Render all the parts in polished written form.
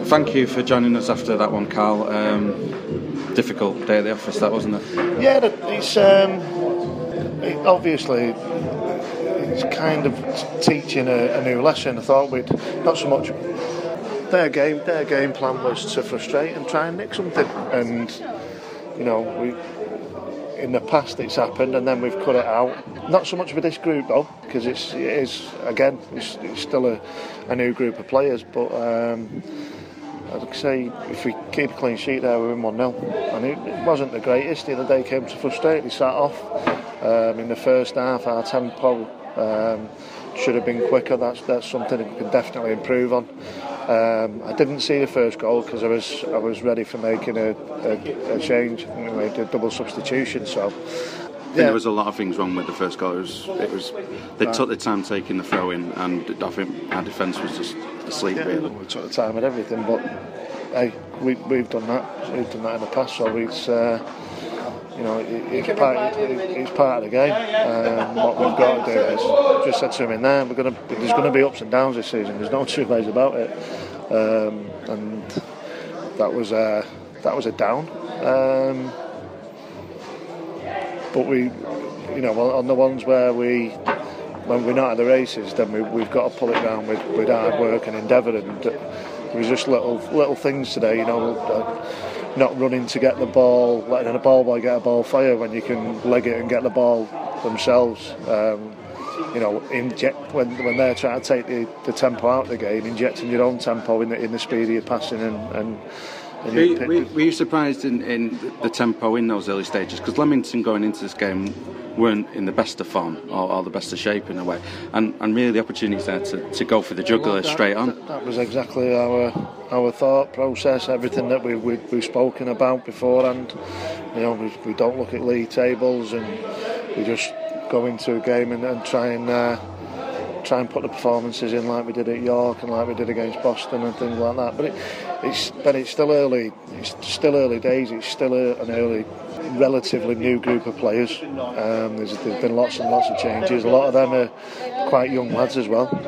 thank you for joining us after that one, Carl. Difficult day at the office, that, wasn't it? Yeah, it's obviously it's kind of teaching a new lesson. I thought we'd not so much their game plan was to frustrate and try and nick something, and we. In the past it's happened and then we've cut it out. Not so much with this group though, because it is again it's still a new group of players, but I'd say if we keep a clean sheet there we win 1-0, and it wasn't the greatest. The other day came to frustrate. We sat off in the first half. Our tempo should have been quicker. That's something that we can definitely improve on. I didn't see the first goal because I was ready for making a change. We made a double substitution, so there was a lot of things wrong with the first goal. It was they took the time taking the throw in, and I think our defence was just asleep. Really. We took the time and everything, but hey, we've done that. We've done that in the past, so it's it's part of the game. What we've got to do is, just said to him in there, there's going to be ups and downs this season. There's no two ways about it, and that was a down. But we, on the ones where when we're not at the races, then we've got to pull it down with hard work and endeavour. And there was just little things today, not running to get the ball, letting a ball boy get a ball fire when you can leg it and get the ball themselves. Inject when they're trying to take the tempo out of the game, injecting your own tempo in the speed of your passing and were you surprised in the tempo in those early stages? Because Leamington going into this game weren't in the best of form or the best of shape in a way, and really the opportunities there to go for the jugular straight on. That was exactly our thought process. Everything that we've spoken about beforehand. We don't look at league tables, and we just go into a game and try and put the performances in like we did at York and like we did against Boston and things like that. But it's still early. It's still early days. It's still an early, relatively new group of players. There's been lots and lots of changes. A lot of them are quite young lads as well.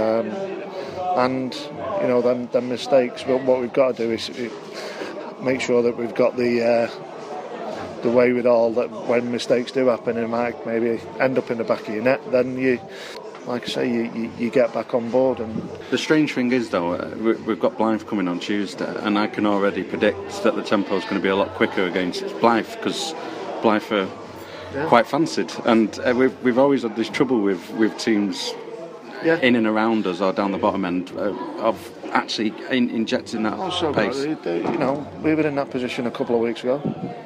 And them mistakes. But what we've got to do is make sure that we've got the wherewithal that when mistakes do happen, it might maybe end up in the back of your net. Then like I say, you get back on board. And the strange thing is, though, we've got Blyth coming on Tuesday, and I can already predict that the tempo is going to be a lot quicker against Blyth, because Blyth are quite fancied, and we've always had this trouble with teams in and around us or down the bottom end of actually injecting that pace. We were in that position a couple of weeks ago,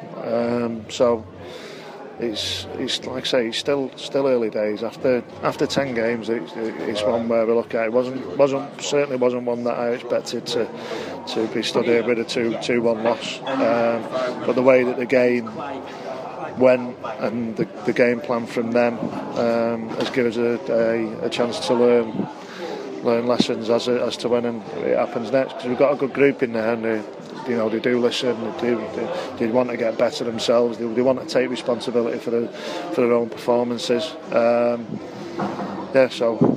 so. It's like I say, it's still early days. After 10 games, it's one where we look at it. Certainly wasn't one that I expected to be stood here with a 2-1 loss. But the way that the game went and the game plan from them has given us a chance to learn lessons as to when it happens next. Because we've got a good group in there, and they do listen. They want to get better themselves. They want to take responsibility for their own performances. So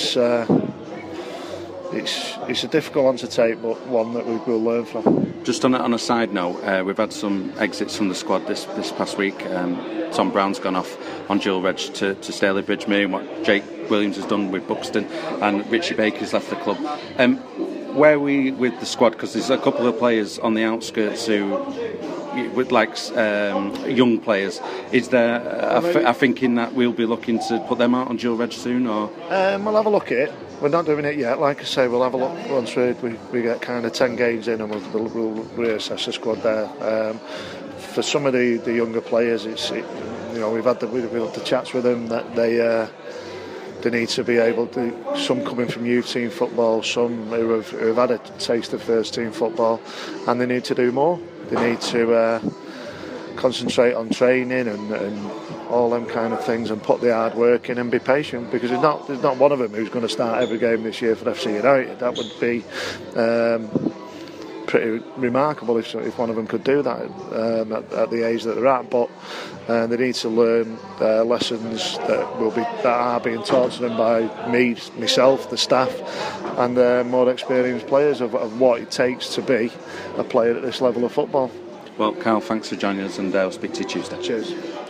it's a difficult one to take, but one that we will learn from. Just on a side note, we've had some exits from the squad this past week. Tom Brown's gone off on dual reg to Stalybridge, mirroring what Jake Williams has done with Buxton, and Richie Baker's left the club. Where are we with the squad? Because there's a couple of players on the outskirts who, with young players. Is there a thinking that we'll be looking to put them out on dual reg soon? Or we'll have a look at it. We're not doing it yet. Like I say, we'll have a look once we get kind of 10 games in, and we'll reassess the squad there. For some of the younger players, we've had the chats with them that they need to be able to. Some coming from youth team football, some who have had a taste of first team football, and they need to do more. They need to concentrate on training and all them kind of things, and put the hard work in and be patient, because there's not one of them who's going to start every game this year for FC United. That would be pretty remarkable if one of them could do that at the age that they're at. But they need to learn lessons that are being taught to them by myself, the staff, more experienced players of what it takes to be a player at this level of football. Well, Carl, thanks for joining us, and I'll speak to you Tuesday. Cheers.